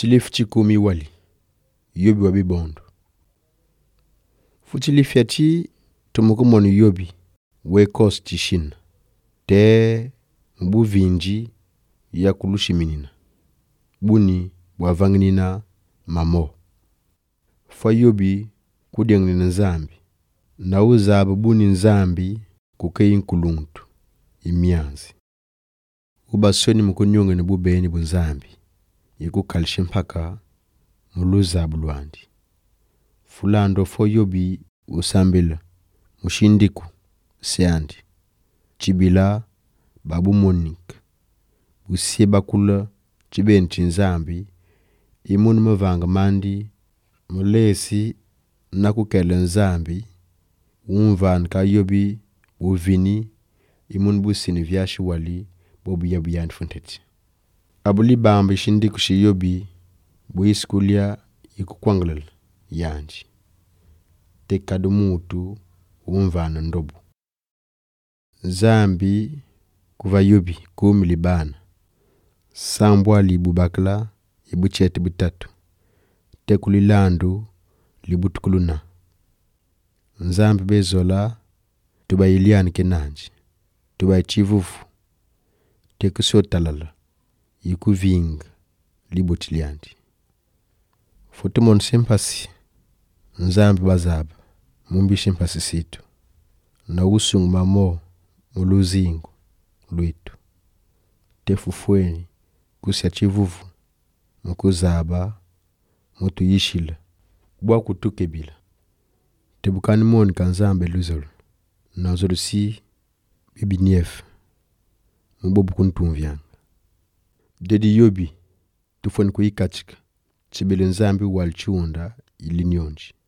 Chilifu kumi wali yobi wabi bondo. Fuchilifiati tumukumoni yobi we kos tishin te mbu vinji ya kulushiminina buni wavanginina mamo fa yobi kudiangnina nzambi na uzaba buni nzambi kukei nkuluntu imianzi ubasoni mkunyonge ni bubeni bunzambi yiku kalshimpaka muluza bulwandi fulando fo yobi usambila mushindiku seandi chibila babu monik usieba kula chiben chinzambi imun mavanga mandi mulesi nakukele nzambi umvan ka yobi uvini imun busini vyashi wali bobu yabu yandi funteti abuli bamba shindiku shi yobi buiskulia ikukwanglalal yanji tekadumutu umvana ndobu zambi kuva yobi kumilibana sambwa libubakla ibucheti butatu tekulilandu libutukuluna nzambi bezola tuba iliani kenanji tuba chivufu tekusotalala ikuvinga libutiliandi futumon simpasi nzambi bazaba mumbi simpasi situ na usung mamo muluzingu lwitu tefufweni kusya chivufu mukuzaba mutu yishila bwa kutukebila tebukani moni kanzambe luzolo na zolusi bibinief mubobu kuntumvyanga dedi yobi tufoni kuikachika chibele nzambi walchunda ilinyonji